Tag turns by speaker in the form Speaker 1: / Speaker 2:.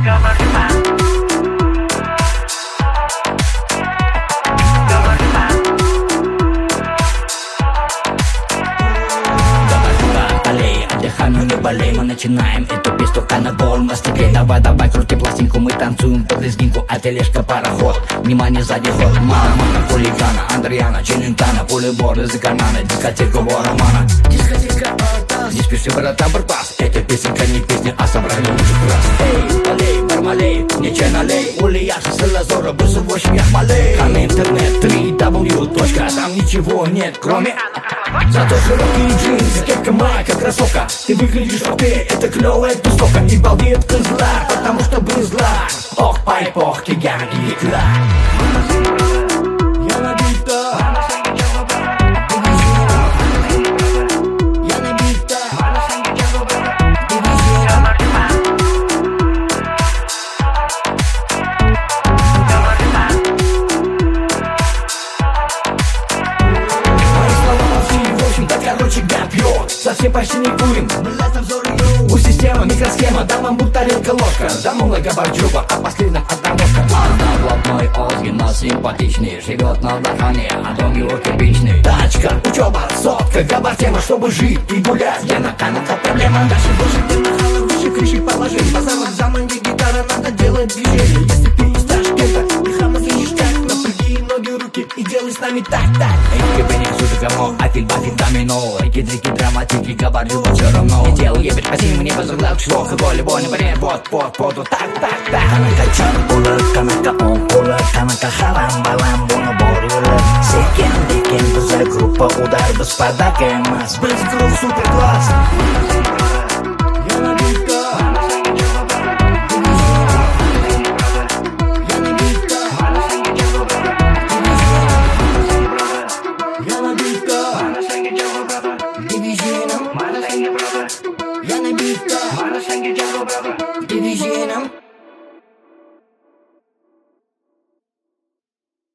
Speaker 1: Ну не болей, мы начинаем эту песню канабол. Мастер, давай, крути пластинку, мы танцуем под лезгинку, а тележка пароход. Внимание, сзади ход, мама, хулигана, Андриана, Челентана, пулебор из-за кармана, дискотека романа. Дискотека Артас, не спеши, братан, барпас. Эта песенка не песня, а собрание лучших раз. Эй, полей, бармалей, нече налей, улияши, сылазора, быстро в общем я хмалей. Кан интернет, 3w. Там ничего нет, кроме... Зато широкие джинсы, кепка, майка, кроссовка. Ты выглядишь окей, это клёвая тусовка. И балдеет козла, потому что брызла. Ох, пайп, ох, кигяна, гигла. Я набита. Я набита. Короче, гапьё, совсем почти не курим. У системы микросхема, да вам будто тарелка ложка. Да много борчуба, а последним одна ножка. Одна блатной Озги, но симпатичный. Живет на дохане, а дом его кирпичный. Тачка, учеба, сотка, габар тема, чтобы жить и гулять. Я на каналах проблема, дальше больше ты нахала, выше крыши положи. По самым замам, где гитара, надо делать движение. Если ты из Ташкента, ты хама звенишь так. Напряги ноги, руки и делай с нами так-так. Эй, кебеник, суши, говно, афиль, бафиль, домино. Рики-дрики, драматики, габар, любовь, все равно. Не делай, ебать, спасибо, не возглавил число. Алкоголь, боль, не вот, так. Канака чан булар, канака он булар, канака харам, балам, буна борюлар. Секен, декен, бізі группа удар, біз падак эмас. Біз групп супер класс. Я набита. Я набита. Я набита. Дивизионом. Я набита. Дивизионом.